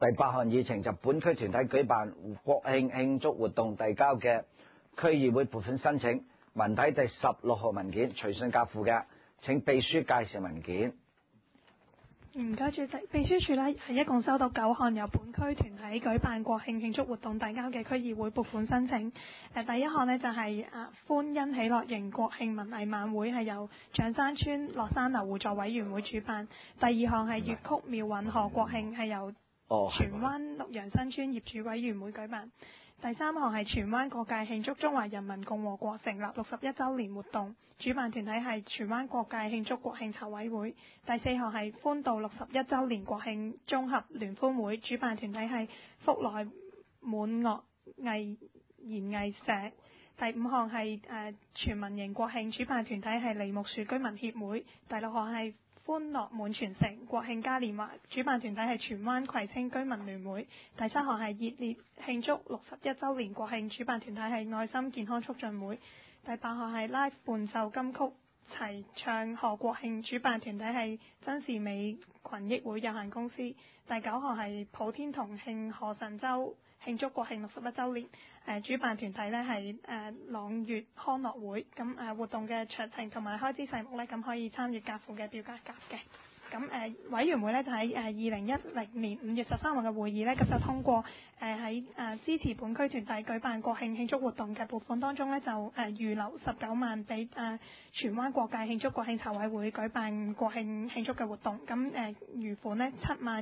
第8項議程就本區團體舉辦國慶慶祝活動遞交嘅區議會撥款申請，文體第16號文件隨信夾附嘅，請秘書介紹文件。 唔該，主席。秘書處呢係一共收到9項由本區團體舉辦國慶慶祝活動遞交嘅區議會撥款申請。第一項呢就係歡欣喜樂營國慶文藝晚會，係由象山邨落山樓互助委員會主辦。第二項係粵曲妙韻賀國慶，係由荃灣綠楊新村業主委員會舉辦。第三項係荃灣各界慶祝中華人民共和國成立61週年活動，主辦團體係荃灣各界慶祝國慶籌委會。第四項係歡度61週年國慶綜合聯歡會，主辦團體係福來滿樂藝研藝社。第五項係全民營國慶，主辦團體係梨木樹居民協會。第六項係歡樂滿全城國慶嘉年華，主辦團體係荃灣葵青居民聯會。第七項係熱烈慶祝61週年國慶，主辦團體係愛心健康促進會。第八項係 Live 伴奏金曲齊唱賀國慶，主辦團體係真善美群益會有限公司。第九項係普天同慶賀神州慶祝國慶61週年，主辦團體呢係朗悅康樂會。咁活動嘅詳情同埋開支細目呢，咁可以參閱夾附嘅表格夾嘅。咁委員會呢就喺2010年5月13日嘅會議呢，咁就通過喺支持本區團體舉辦國慶慶祝活動嘅撥款當中呢，就預留19萬俾荃灣各界慶祝國慶籌委會舉辦國慶慶祝嘅活動。咁餘款呢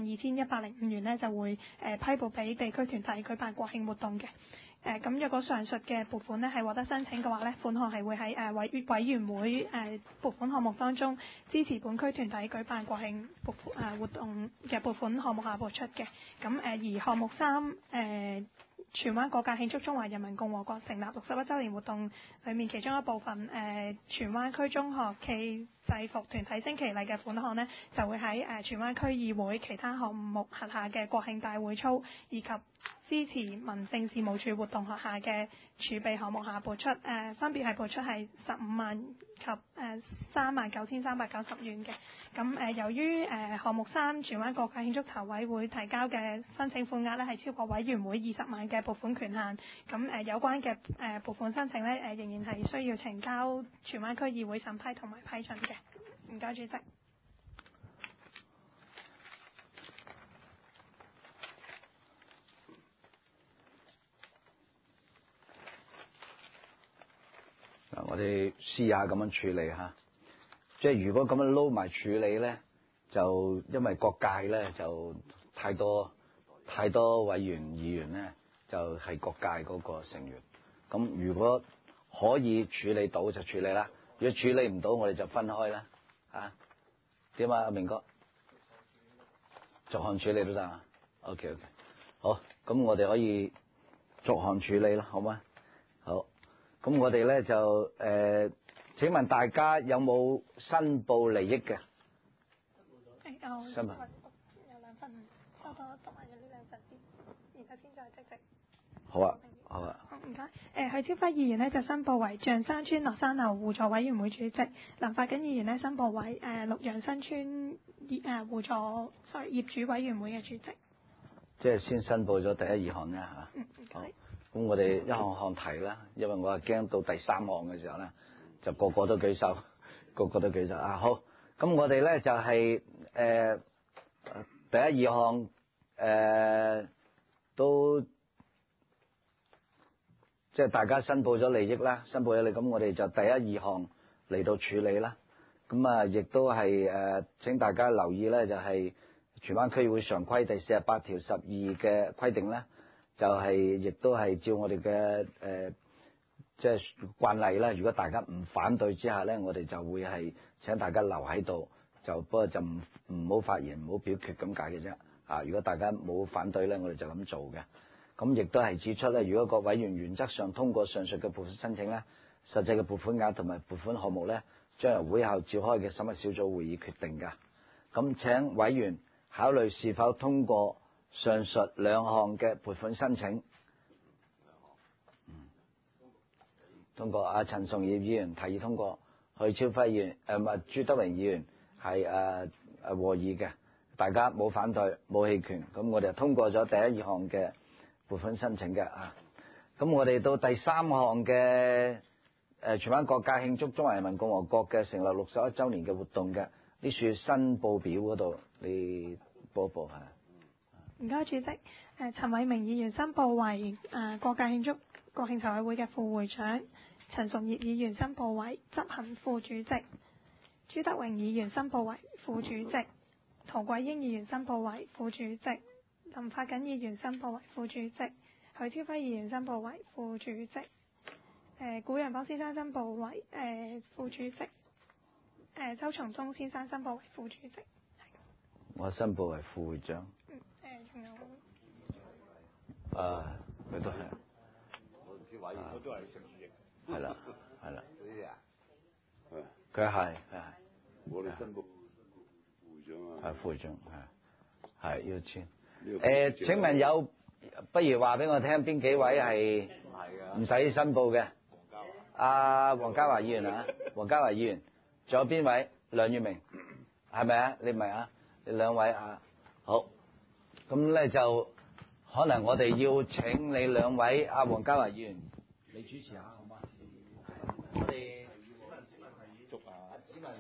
72105元呢，就會批撥俾地區團體舉辦國慶活動嘅。咁若果上述嘅撥款呢係獲得申請嘅話呢，款項係會喺委員會撥款項目當中支持本區團體舉辦國慶活動嘅撥款項目下撥出嘅。咁而項目3荃灣各界慶祝中華人民共和國成立61週年活動裏面其中一部分荃灣區中學暨制服團體升旗禮嘅款項呢，就會喺荃灣區議會其他項目轄下嘅國慶大會操以及支持民政事務處活動轄下嘅儲備項目下撥出，分別係撥出係15萬及39,390元嘅。咁由於項目3荃灣各界慶祝籌委會提交嘅申請款額呢係超過委員會20萬嘅撥款權限，咁有關嘅撥款申請呢仍然係需要呈交荃灣區議會審批同埋批准嘅。唔該，主席。 我哋試下咁樣處理嚇，即係如果咁樣撈埋處理咧，就因為各界咧就太多委員議員咧，就係各界嗰個成員。咁如果可以處理到就處理啦，如果處理唔到我哋就分開啦。點啊，明哥？逐項處理都得啊。OK， 好，咁我哋可以逐項處理啦，好嗎？好。咁我哋咧就請問大家有冇申報利益嘅？申報有2份，收咗讀埋咗呢2份先，然後先再積極。 好啊，好啊。 唔該。許超輝議員呢就申報為象山邨落山樓互助委員會主席，林發景議員呢申報為綠楊新村業主委員會嘅主席。 即係先申報咗第1、2項咧嚇。 唔該。 咁我哋一項項提啦，因為我係驚到第3項嘅時候咧，就個個都舉手，啊！好，咁我哋咧就係第1、2項都即係大家申報咗利益啦，申報咗利益，咁我哋就第1、2項嚟到處理啦。咁啊，亦都係請大家留意咧，就係荃灣區議會常規第48條12嘅規定咧。就係亦都係照我哋嘅即係慣例啦。如果大家唔反對之下咧，我哋就會係請大家留喺度，不過就唔好發言，唔好表決咁解嘅啫。如果大家冇反對咧，我哋就咁做嘅。咁亦都係指出咧，如果各委員原則上通過上述嘅撥款申請咧，實際嘅撥款額同埋撥款項目咧，將由會後召開嘅審核小組會議決定㗎。咁請委員考慮是否通過上述2項嘅撥款申請。通過。陳崇業議員提議通過，許超輝議員朱德榮議員係和議嘅。 大家冇反對冇棄權，咁我哋就通過咗第一二項嘅撥款申請嘅啊。咁我哋到第三項嘅荃灣各界慶祝中華人民共和國嘅成立61週年嘅活動嘅呢處申報表嗰度，你報一報係。 唔該，主席。陳偉明議員申報為各界慶祝國慶籌委會嘅副會長，陳崇業議員申報為執行副主席，朱德榮議員申報為副主席，陶桂英議員申報為副主席，林發瑾議員申報為副主席，許挑輝議員申報為副主席，古陽邦先生申報為副主席，周松忠先生申報為副主席。 我申報為副會長。 仲有佢都係。 我唔知委員，佢都係成主席。 係啦，係啦。 嗰啲啊， 佢係。 我哋申報副會長啊。 係副會長，係要簽。請問有，不如話俾我聽邊幾位係唔使申報嘅？黃家華議員啊，黃家華議員，仲有邊位？梁月明，係咪啊？你唔係啊？你兩位啊，好。咁咧就可能我哋要請你兩位黃家華議員，你主持下好嗎？我哋捉啊！ 子文，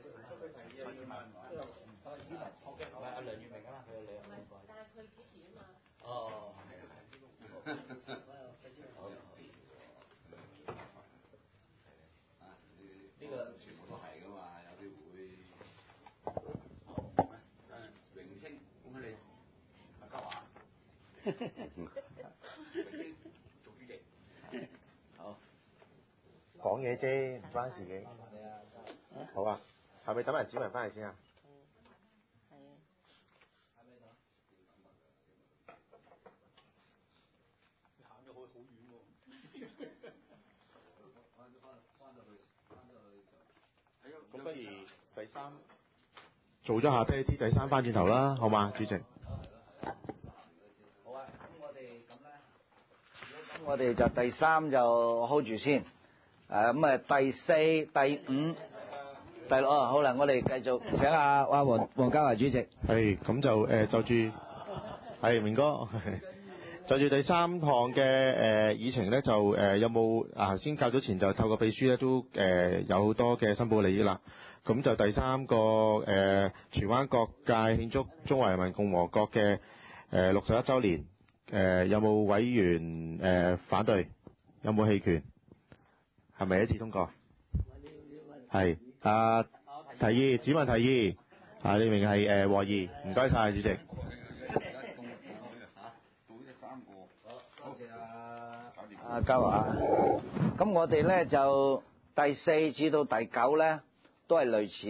阿梁月明啊嘛，佢有兩個。但係佢主持啊嘛。哦，係。 呢個全部都係噶嘛，有啲會。榮清，恭喜你。阿家華。榮清做主席。好。 講嘢啫，唔關事嘅。好啊，係咪等埋子文翻嚟先啊？咁不如第三做咗下第三翻轉頭啦，好嘛，主席？ 好啊，咁我哋咁咧，咁我哋就第三就 hold 住先。第四、第五、第六好啦，我哋繼續請阿黃家華主席。 係，咁就就住係明哥。就住第三項嘅議程咧，就有冇頭先較早前就透過秘書咧都有好多嘅申報利益啦。咁就第三個荃灣各界慶祝中華人民共和國嘅61週年，有冇委員反對？有冇棄權？係咪一致通過？係提議，子文提議，你明係和議，唔該晒主席。 阿家華，咁我哋咧就第4至到第9咧都係類似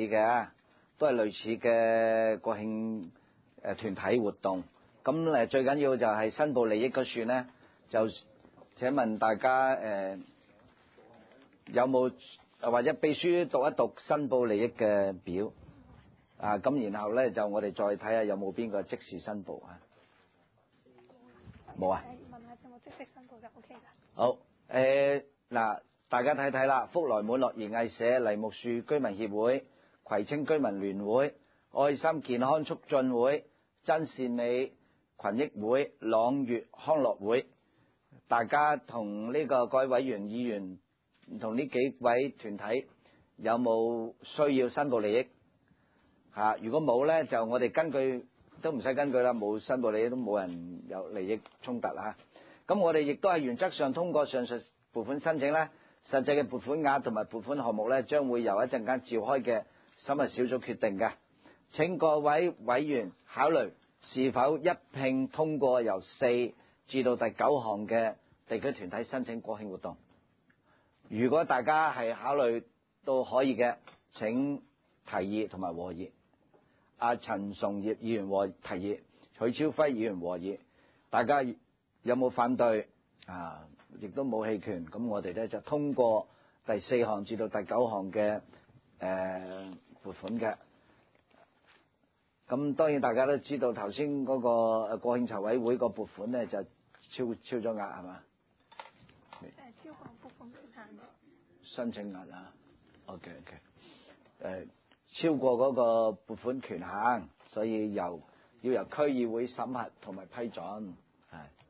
嘅國慶團體活動。咁最緊要就係申報利益嗰處咧，就請問大家有冇或者秘書讀一讀申報利益嘅表啊？咁然後咧就我哋再睇下有冇邊個即時申報啊？冇啊？ 問下有冇即時申報就 OK 㗎。 好，嗱，大家睇睇啦，福來滿樂園藝社、梨木樹居民協會、葵青居民聯會、愛心健康促進會、真善美群益會、朗悅康樂會，大家同呢個各位委員、議員同呢幾位團體有冇需要申報利益？如果冇咧，就我哋根據都唔使根據啦，冇申報利益都冇人有利益衝突啦。咁我哋亦都係原則上通過上述撥款申請咧，實際嘅撥款額同埋撥款項目咧，將會由一陣間召開嘅審核小組決定嘅。請各位委員考慮是否一併通過由4至到第9項嘅地區團體申請國慶活動。如果大家係考慮到可以嘅，請提議同埋和議。陳崇業議員和提議，許超輝議員和議，大家有冇反對？亦都冇棄權，咁我哋咧就通過第4項至到第9項嘅撥款嘅。咁當然大家都知道頭先嗰個國慶籌委會個撥款咧就超咗額係嘛？ 超過撥款權限嘅申請額啊 ，OK，超過嗰個撥款權限， 所以要由區議會審核同埋批准，係。